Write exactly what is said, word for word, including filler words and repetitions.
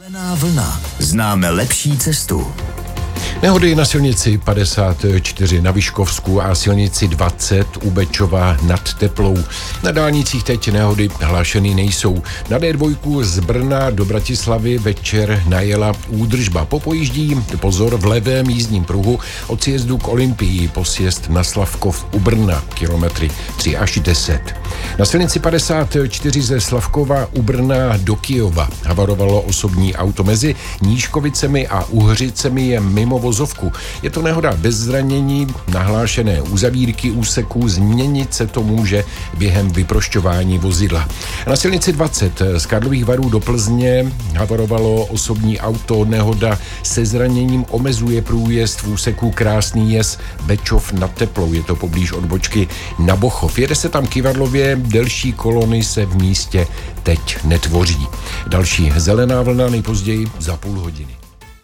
Zelená vlna. Známe lepší cestu. Nehody na silnici padesát čtyři na Vyškovsku a silnici dvacet u Bečova nad Teplou. Na dálnicích teď nehody hlášeny nejsou. Na D dva z Brna do Bratislavy večer najela údržba. Popojíždí pozor v levém jízdním pruhu od sjezdu k Olympii po sjezd na Slavkov u Brna, kilometry tři až deset. Na silnici padesát čtyři ze Slavkova u Brna do Kyjova havarovalo osobní auto mezi Nížkovicemi a Uhřicemi je mimo vozovku. Je to nehoda bez zranění, nahlášené uzavírky úseků, změnit se to může během vyprošťování vozidla. Na silnici dvacet z Karlových Varů do Plzně havarovalo osobní auto, nehoda se zraněním omezuje průjezd v úseku Krásný Jez Bečov nad Teplou, je to poblíž odbočky na Bochov. Jede se tam kyvadlově, delší kolony se v místě teď netvoří. Další zelená vlna nejpozději za půl hodiny.